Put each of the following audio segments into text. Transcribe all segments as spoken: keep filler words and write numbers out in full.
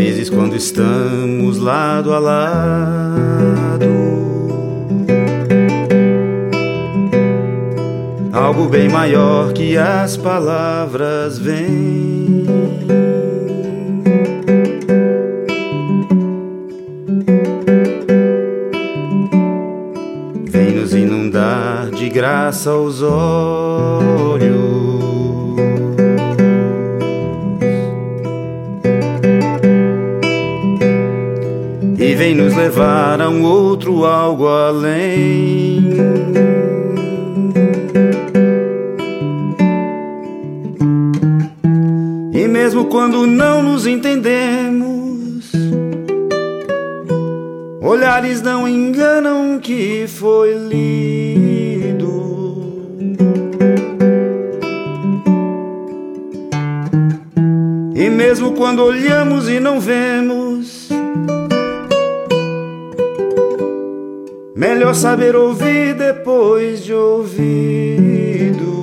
vezes quando estamos lado a lado, algo bem maior que as palavras vem. Vem nos inundar de graça aos olhos, e vem nos levar a um outro algo além. E mesmo quando não nos entendemos, olhares não enganam que foi lido. E mesmo quando olhamos e não vemos, melhor saber ouvir depois de ouvido.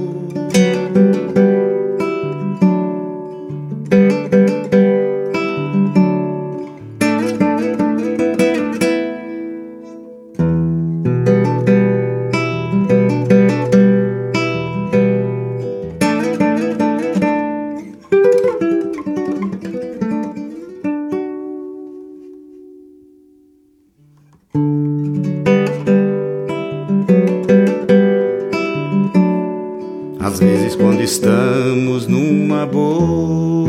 Às vezes quando estamos numa boa,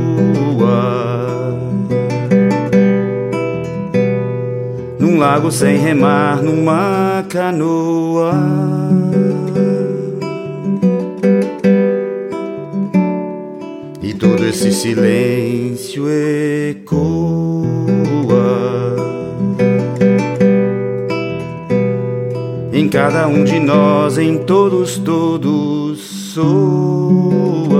num lago sem remar, numa canoa, e todo esse silêncio ecoa, em cada um de nós, em todos, todos soa.